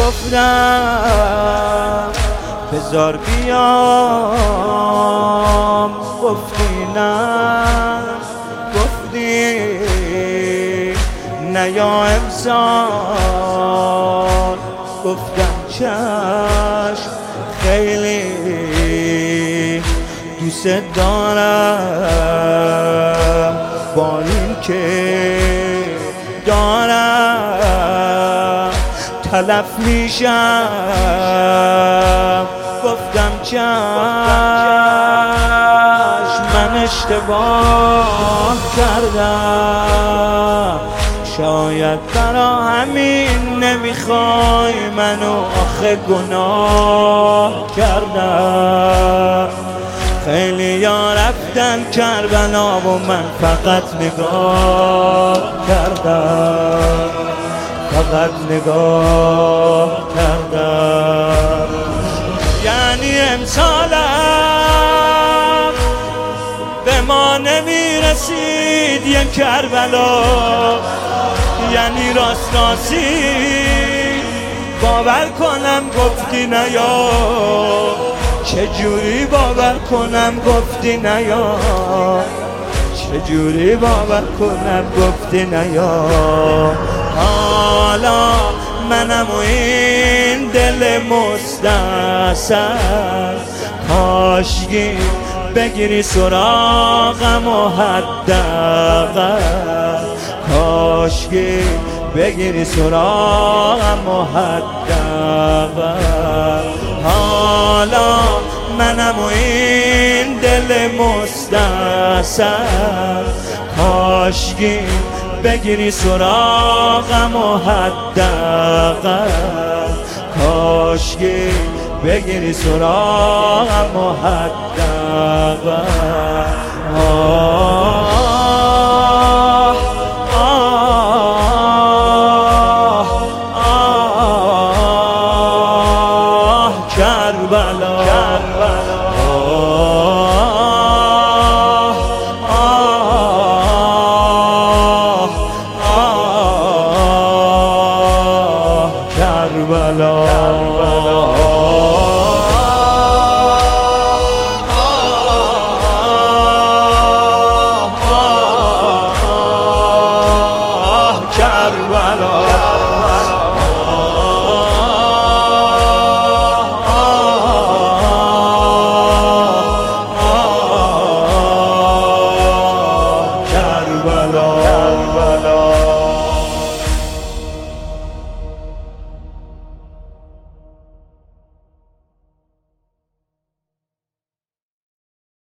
گفتم بذار بیام، گفتی نه، گفتی نیا امسال، گفتم چشم خیلی دوست دارم، با این که دارم تلف میشم، گفتم چشم من اشتباه کردم، شاید برا همین نمیخوای منو، آخه گناه کردم. خیلی یا رفتن کربلا و من فقط نگاه کردم، فقط نگاه کردم. یعنی امسالم به ما نمیرسید یک کربلا، یعنی راست راستی باور کنم گفتی نیا، چجوری باور کنم گفتی نیا، چجوری باور کنم گفتی نیا. حالا منم و این دل مستحصل، کاشکی بگیری سراغم و حداقل، کاشکی بگیری سراغم و حداقل. حالا منم و این دل مستحصل، کاشکی بگیری سراغم و حداقل، کاشکی بگیری سراغم و حداقل.